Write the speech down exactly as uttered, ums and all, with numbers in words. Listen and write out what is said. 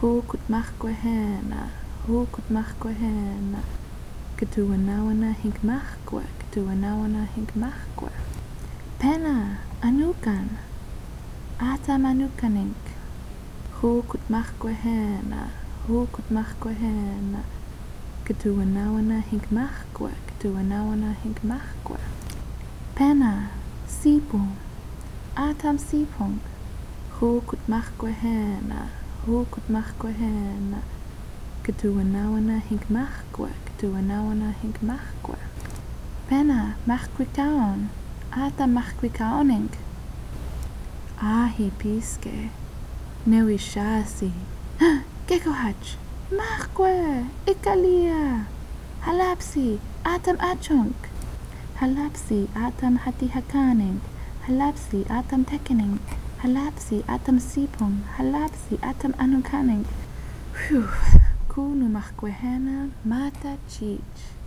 Hukut mahkwahena, hukut mahkwahena. Katuanawana hink mahkwa, katuanawana hink mahkwa. Pena, anukan. Atam anukanink. Hukut mahkwahena, hukut mahkwahena. Katuanawana hink mahkwa, katuanawana hink mahkwa. Pena, sipong. Atam sipong. Hukut mahkwahena, hukut mahkwahena. Katuanawana hink mahkwa, katuanawana hink mahkwa. Pena, mahkwikaon. Atam mahkwikaonink. Ahi piske. Newi shasi. Gekohach. Mahkwa. Ikalia. Halapsi. Atam achunk. Halapsi. Atam hati hakanink. Halapsi. Atam tekenink. Halapsi. Atam sipong. Halapsi. Atam anukanink. Whew. Kunu mahkwahena mata chich.